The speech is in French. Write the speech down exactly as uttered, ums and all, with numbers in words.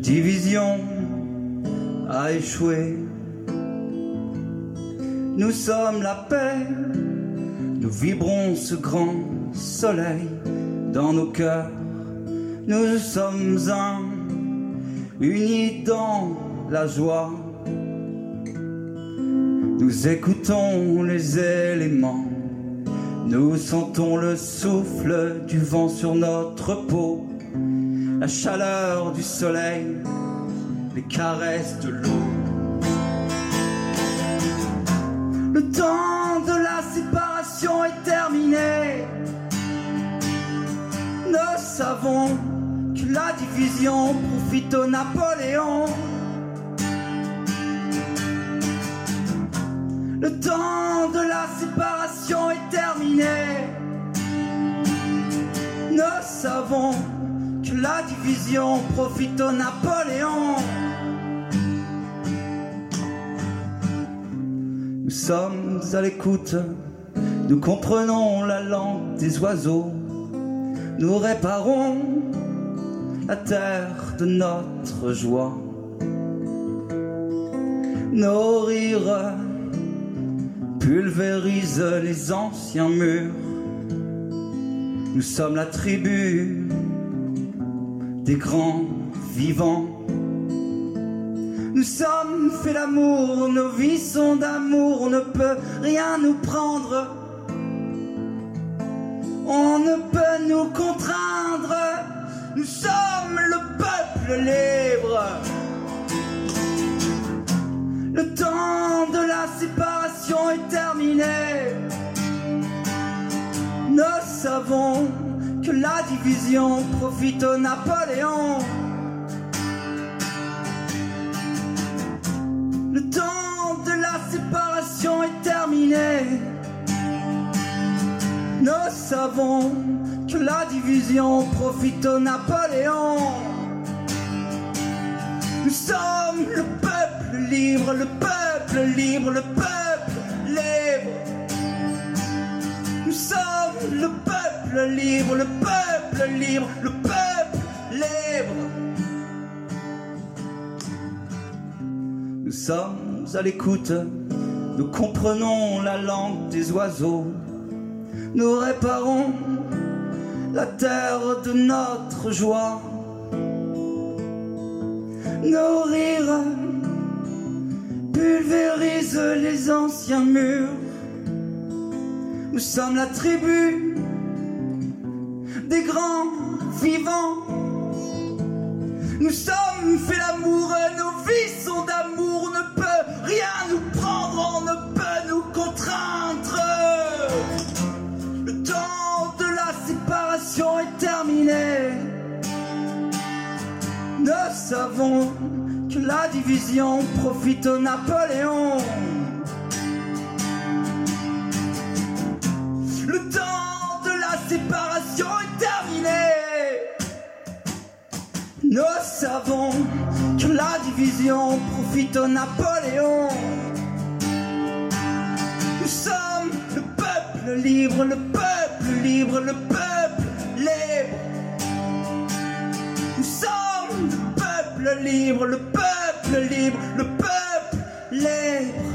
division a échoué. Nous sommes la paix, nous vibrons ce grand soleil dans nos cœurs. Nous sommes un, unis dans la joie. Nous écoutons les éléments, nous sentons le souffle du vent sur notre peau, la chaleur du soleil, les caresses de l'eau. Le temps de la séparation est terminé. Nous savons que la division profite au Napoléon. Le temps de la séparation est terminé. Nous savons que la division profite au Napoléon. Nous sommes à l'écoute, nous comprenons la langue des oiseaux. Nous réparons la terre de notre joie. Nos rires pulvérisent les anciens murs. Nous sommes la tribu des grands vivants. Nous sommes fait l'amour, nos vies sont d'amour, on ne peut rien nous prendre. On ne peut nous contraindre, nous sommes le peuple libre. Le temps de la séparation est terminé. Nous savons que la division profite au Napoléon. Le temps de la séparation est terminé. Nous savons que la division profite au Napoléon. Nous sommes le peuple libre, le peuple libre, le peuple libre. Nous sommes le peuple libre, le peuple libre, le peuple libre. Nous sommes à l'écoute, nous comprenons la langue des oiseaux. Nous réparons la terre de notre joie. Nos rires pulvérisent les anciens murs. Nous sommes la tribu des grands vivants. Nous sommes fait l'amour, nos vies sont d'amour. On ne peut rien nous prendre, on ne peut nous contraindre. Le temps de la séparation est terminé. Nous savons que la division profite au Napoléon. Le temps de la séparation est terminé. Nous savons que la division profite au Napoléon. Nous sommes le peuple libre, le peuple libre, le peuple libre. Nous sommes le peuple libre, le peuple libre, le peuple libre.